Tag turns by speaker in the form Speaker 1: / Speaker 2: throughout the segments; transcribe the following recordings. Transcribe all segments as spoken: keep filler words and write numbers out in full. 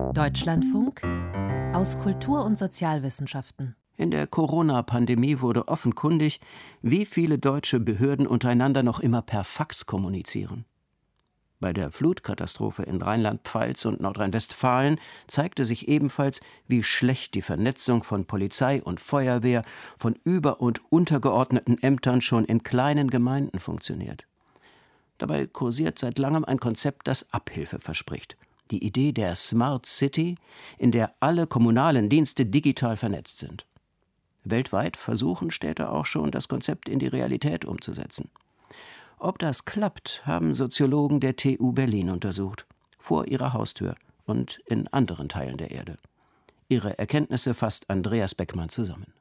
Speaker 1: Deutschlandfunk aus Kultur- und Sozialwissenschaften.
Speaker 2: In der Corona-Pandemie wurde offenkundig, wie viele deutsche Behörden untereinander noch immer per Fax kommunizieren. Bei der Flutkatastrophe in Rheinland-Pfalz und Nordrhein-Westfalen zeigte sich ebenfalls, wie schlecht die Vernetzung von Polizei und Feuerwehr, von über- und untergeordneten Ämtern schon in kleinen Gemeinden funktioniert. Dabei kursiert seit langem ein Konzept, das Abhilfe verspricht. Die Idee der Smart City, in der alle kommunalen Dienste digital vernetzt sind. Weltweit versuchen Städte auch schon, das Konzept in die Realität umzusetzen. Ob das klappt, haben Soziologen der T U Berlin untersucht, vor ihrer Haustür und in anderen Teilen der Erde. Ihre Erkenntnisse fasst Andreas Beckmann zusammen.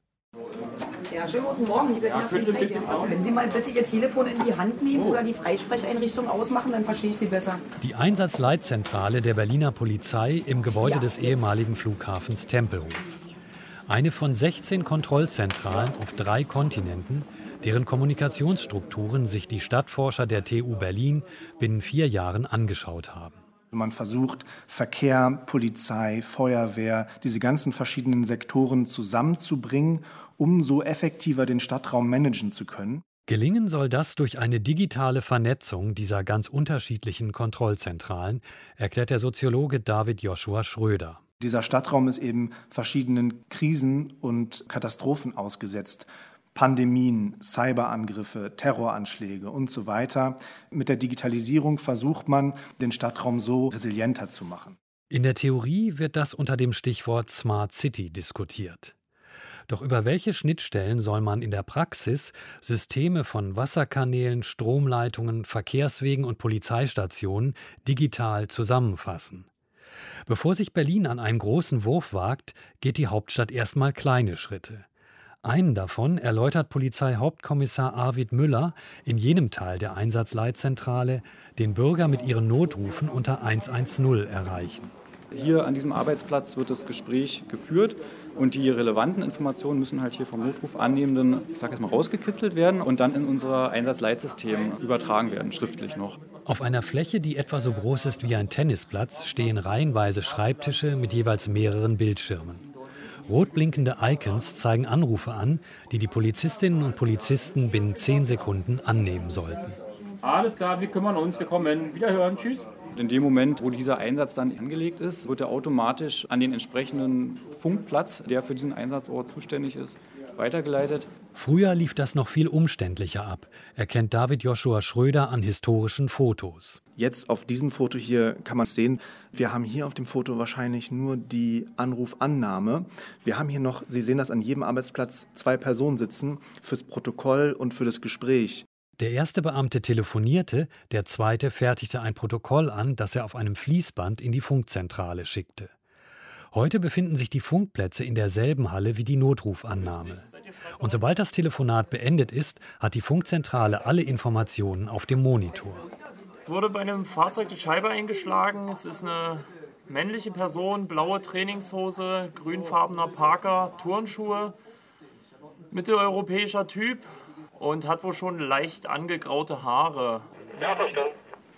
Speaker 3: Ja, schönen guten Morgen, liebe ja, Polizei. Können Sie mal bitte Ihr Telefon in die Hand nehmen oder die Freisprecheinrichtung ausmachen, dann verstehe ich Sie besser.
Speaker 4: Die Einsatzleitzentrale der Berliner Polizei im Gebäude ja, des ehemaligen Flughafens Tempelhof. Eine von sechzehn Kontrollzentralen auf drei Kontinenten, deren Kommunikationsstrukturen sich die Stadtforscher der T U Berlin binnen vier Jahren angeschaut haben.
Speaker 5: Man versucht, Verkehr, Polizei, Feuerwehr, diese ganzen verschiedenen Sektoren zusammenzubringen, um so effektiver den Stadtraum managen zu können.
Speaker 4: Gelingen soll das durch eine digitale Vernetzung dieser ganz unterschiedlichen Kontrollzentralen, erklärt der Soziologe David Joshua Schröder.
Speaker 5: Dieser Stadtraum ist eben verschiedenen Krisen und Katastrophen ausgesetzt. Pandemien, Cyberangriffe, Terroranschläge und so weiter. Mit der Digitalisierung versucht man, den Stadtraum so resilienter zu machen.
Speaker 4: In der Theorie wird das unter dem Stichwort Smart City diskutiert. Doch über welche Schnittstellen soll man in der Praxis Systeme von Wasserkanälen, Stromleitungen, Verkehrswegen und Polizeistationen digital zusammenfassen? Bevor sich Berlin an einen großen Wurf wagt, geht die Hauptstadt erstmal kleine Schritte. Einen davon erläutert Polizeihauptkommissar Arvid Müller in jenem Teil der Einsatzleitzentrale, den Bürger mit ihren Notrufen unter hundertzehn erreichen.
Speaker 6: Hier an diesem Arbeitsplatz wird das Gespräch geführt und die relevanten Informationen müssen halt hier vom Notrufannehmenden, ich sage jetzt mal, rausgekitzelt werden und dann in unser Einsatzleitsystem übertragen werden, schriftlich noch.
Speaker 4: Auf einer Fläche, die etwa so groß ist wie ein Tennisplatz, stehen reihenweise Schreibtische mit jeweils mehreren Bildschirmen. Rot blinkende Icons zeigen Anrufe an, die die Polizistinnen und Polizisten binnen zehn Sekunden annehmen sollten.
Speaker 7: Alles klar, wir kümmern uns, wir kommen. Wiederhören, tschüss.
Speaker 6: In dem Moment, wo dieser Einsatz dann angelegt ist, wird er automatisch an den entsprechenden Funkplatz, der für diesen Einsatzort zuständig ist, weitergeleitet.
Speaker 4: Früher lief das noch viel umständlicher ab, erkennt David Joshua Schröder an historischen Fotos.
Speaker 5: Jetzt auf diesem Foto hier kann man sehen, wir haben hier auf dem Foto wahrscheinlich nur die Anrufannahme. Wir haben hier noch, Sie sehen das an jedem Arbeitsplatz, zwei Personen sitzen fürs Protokoll und für das Gespräch.
Speaker 4: Der erste Beamte telefonierte, der zweite fertigte ein Protokoll an, das er auf einem Fließband in die Funkzentrale schickte. Heute befinden sich die Funkplätze in derselben Halle wie die Notrufannahme. Und sobald das Telefonat beendet ist, hat die Funkzentrale alle Informationen auf dem Monitor.
Speaker 7: Wurde bei einem Fahrzeug die Scheibe eingeschlagen. Es ist eine männliche Person, blaue Trainingshose, grünfarbener Parker, Turnschuhe, mitteleuropäischer Typ und hat wohl schon leicht angegraute Haare.
Speaker 8: Ja, verstanden.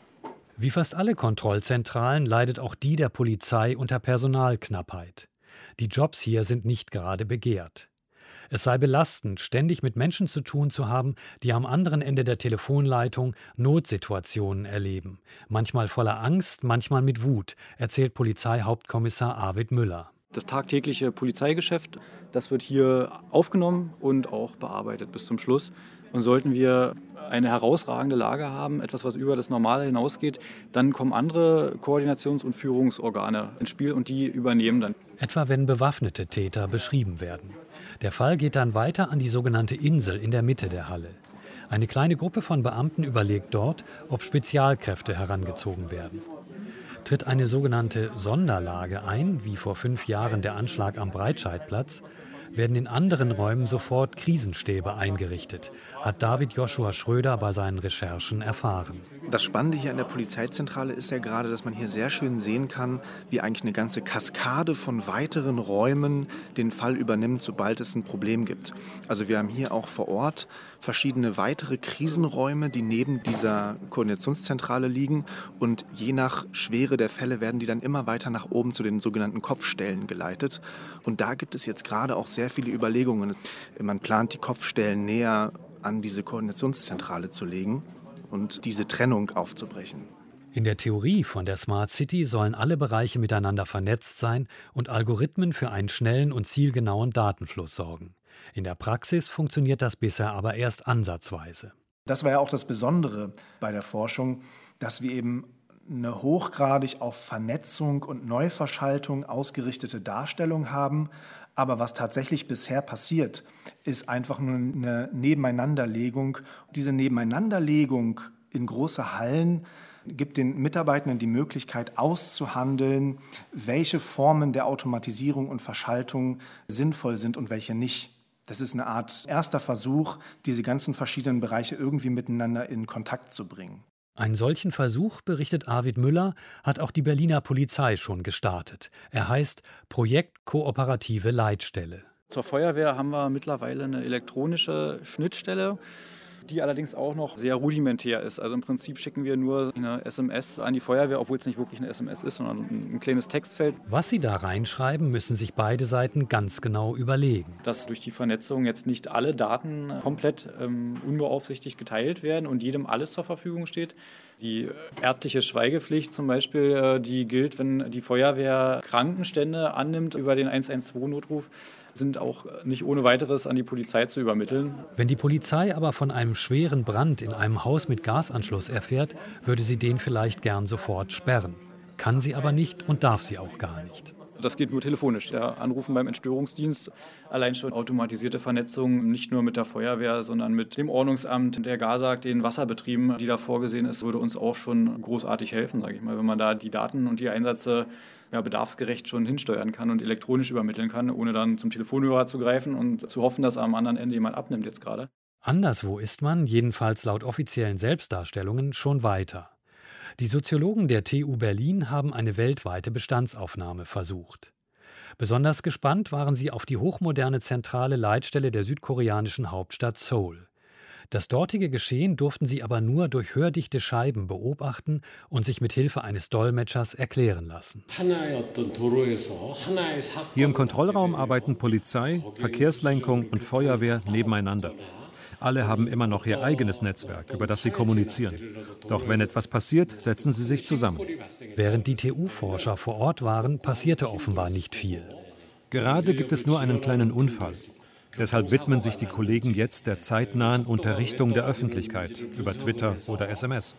Speaker 4: Wie fast alle Kontrollzentralen leidet auch die der Polizei unter Personalknappheit. Die Jobs hier sind nicht gerade begehrt. Es sei belastend, ständig mit Menschen zu tun zu haben, die am anderen Ende der Telefonleitung Notsituationen erleben. Manchmal voller Angst, manchmal mit Wut, erzählt Polizeihauptkommissar Arvid Müller.
Speaker 6: Das tagtägliche Polizeigeschäft, das wird hier aufgenommen und auch bearbeitet bis zum Schluss. Und sollten wir eine herausragende Lage haben, etwas, was über das Normale hinausgeht, dann kommen andere Koordinations- und Führungsorgane ins Spiel und die übernehmen dann.
Speaker 4: Etwa wenn bewaffnete Täter beschrieben werden. Der Fall geht dann weiter an die sogenannte Insel in der Mitte der Halle. Eine kleine Gruppe von Beamten überlegt dort, ob Spezialkräfte herangezogen werden. Tritt eine sogenannte Sonderlage ein, wie vor fünf Jahren der Anschlag am Breitscheidplatz, werden in anderen Räumen sofort Krisenstäbe eingerichtet, hat David Joshua Schröder bei seinen Recherchen erfahren.
Speaker 5: Das Spannende hier an der Polizeizentrale ist ja gerade, dass man hier sehr schön sehen kann, wie eigentlich eine ganze Kaskade von weiteren Räumen den Fall übernimmt, sobald es ein Problem gibt. Also wir haben hier auch vor Ort verschiedene weitere Krisenräume, die neben dieser Koordinationszentrale liegen, und je nach Schwere der Fälle werden die dann immer weiter nach oben zu den sogenannten Kopfstellen geleitet. Und da gibt es jetzt gerade auch sehr viele Überlegungen. Man plant, die Kopfstellen näher an diese Koordinationszentrale zu legen und diese Trennung aufzubrechen.
Speaker 4: In der Theorie von der Smart City sollen alle Bereiche miteinander vernetzt sein und Algorithmen für einen schnellen und zielgenauen Datenfluss sorgen. In der Praxis funktioniert das bisher aber erst ansatzweise.
Speaker 5: Das war ja auch das Besondere bei der Forschung, dass wir eben eine hochgradig auf Vernetzung und Neuverschaltung ausgerichtete Darstellung haben. Aber was tatsächlich bisher passiert, ist einfach nur eine Nebeneinanderlegung. Diese Nebeneinanderlegung in große Hallen gibt den Mitarbeitenden die Möglichkeit auszuhandeln, welche Formen der Automatisierung und Verschaltung sinnvoll sind und welche nicht. Das ist eine Art erster Versuch, diese ganzen verschiedenen Bereiche irgendwie miteinander in Kontakt zu bringen.
Speaker 4: Einen solchen Versuch, berichtet Arvid Müller, hat auch die Berliner Polizei schon gestartet. Er heißt Projekt Kooperative Leitstelle.
Speaker 6: Zur Feuerwehr haben wir mittlerweile eine elektronische Schnittstelle, die allerdings auch noch sehr rudimentär ist. Also im Prinzip schicken wir nur eine S M S an die Feuerwehr, obwohl es nicht wirklich eine S M S ist, sondern ein kleines Textfeld.
Speaker 4: Was sie da reinschreiben, müssen sich beide Seiten ganz genau überlegen.
Speaker 6: Dass durch die Vernetzung jetzt nicht alle Daten komplett ähm, unbeaufsichtigt geteilt werden und jedem alles zur Verfügung steht. Die ärztliche Schweigepflicht zum Beispiel, die gilt, wenn die Feuerwehr Krankenstände annimmt über den eins eins zwei Notruf, sind auch nicht ohne weiteres an die Polizei zu übermitteln.
Speaker 4: Wenn die Polizei aber von einem schweren Brand in einem Haus mit Gasanschluss erfährt, würde sie den vielleicht gern sofort sperren. Kann sie aber nicht und darf sie auch gar nicht.
Speaker 6: Das geht nur telefonisch. Der Anrufen beim Entstörungsdienst, allein schon automatisierte Vernetzung, nicht nur mit der Feuerwehr, sondern mit dem Ordnungsamt, der GASAG, den Wasserbetrieben, die da vorgesehen ist, würde uns auch schon großartig helfen, sage ich mal, wenn man da die Daten und die Einsätze ja, bedarfsgerecht schon hinsteuern kann und elektronisch übermitteln kann, ohne dann zum Telefonhörer zu greifen und zu hoffen, dass am anderen Ende jemand abnimmt jetzt gerade.
Speaker 4: Anderswo ist man, jedenfalls laut offiziellen Selbstdarstellungen, schon weiter. Die Soziologen der T U Berlin haben eine weltweite Bestandsaufnahme versucht. Besonders gespannt waren sie auf die hochmoderne zentrale Leitstelle der südkoreanischen Hauptstadt Seoul. Das dortige Geschehen durften sie aber nur durch hördichte Scheiben beobachten und sich mit Hilfe eines Dolmetschers erklären lassen.
Speaker 8: Hier im Kontrollraum arbeiten Polizei, Verkehrslenkung und Feuerwehr nebeneinander. Alle haben immer noch ihr eigenes Netzwerk, über das sie kommunizieren. Doch wenn etwas passiert, setzen sie sich zusammen.
Speaker 4: Während die T U-Forscher vor Ort waren, passierte offenbar nicht viel.
Speaker 8: Gerade gibt es nur einen kleinen Unfall. Deshalb widmen sich die Kollegen jetzt der zeitnahen Unterrichtung der Öffentlichkeit über Twitter oder S M S.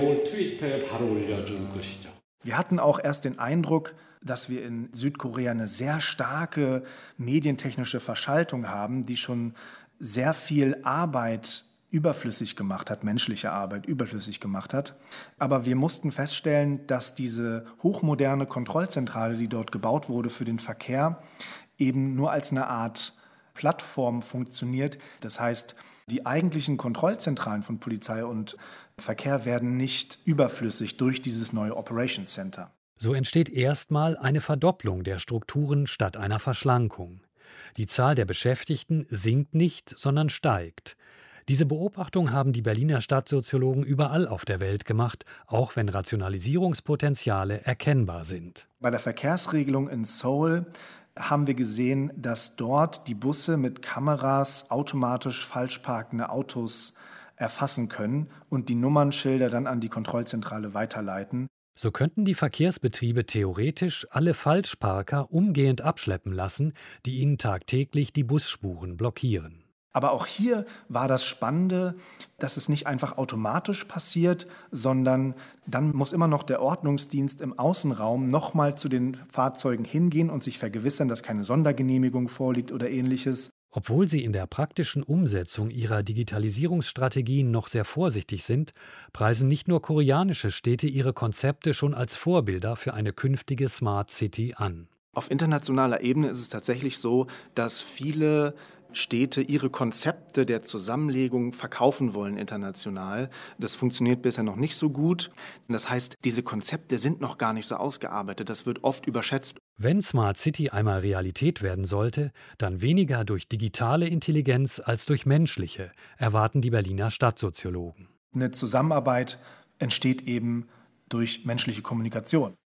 Speaker 5: Wir hatten auch erst den Eindruck, dass wir in Südkorea eine sehr starke medientechnische Verschaltung haben, die schon sehr viel Arbeit überflüssig gemacht hat, menschliche Arbeit überflüssig gemacht hat. Aber wir mussten feststellen, dass diese hochmoderne Kontrollzentrale, die dort gebaut wurde für den Verkehr, eben nur als eine Art Plattform funktioniert. Das heißt, die eigentlichen Kontrollzentralen von Polizei und Verkehr werden nicht überflüssig durch dieses neue Operations Center.
Speaker 4: So entsteht erstmal eine Verdopplung der Strukturen statt einer Verschlankung. Die Zahl der Beschäftigten sinkt nicht, sondern steigt. Diese Beobachtung haben die Berliner Stadtsoziologen überall auf der Welt gemacht, auch wenn Rationalisierungspotenziale erkennbar sind.
Speaker 5: Bei der Verkehrsregelung in Seoul haben wir gesehen, dass dort die Busse mit Kameras automatisch falsch parkende Autos erfassen können und die Nummernschilder dann an die Kontrollzentrale weiterleiten.
Speaker 4: So könnten die Verkehrsbetriebe theoretisch alle Falschparker umgehend abschleppen lassen, die ihnen tagtäglich die Busspuren blockieren.
Speaker 5: Aber auch hier war das Spannende, dass es nicht einfach automatisch passiert, sondern dann muss immer noch der Ordnungsdienst im Außenraum nochmal zu den Fahrzeugen hingehen und sich vergewissern, dass keine Sondergenehmigung vorliegt oder Ähnliches.
Speaker 4: Obwohl sie in der praktischen Umsetzung ihrer Digitalisierungsstrategien noch sehr vorsichtig sind, preisen nicht nur koreanische Städte ihre Konzepte schon als Vorbilder für eine künftige Smart City an.
Speaker 5: Auf internationaler Ebene ist es tatsächlich so, dass viele Städte ihre Konzepte der Zusammenlegung verkaufen wollen international. Das funktioniert bisher noch nicht so gut. Das heißt, diese Konzepte sind noch gar nicht so ausgearbeitet. Das wird oft überschätzt.
Speaker 4: Wenn Smart City einmal Realität werden sollte, dann weniger durch digitale Intelligenz als durch menschliche, erwarten die Berliner Stadtsoziologen.
Speaker 5: Eine Zusammenarbeit entsteht eben durch menschliche Kommunikation.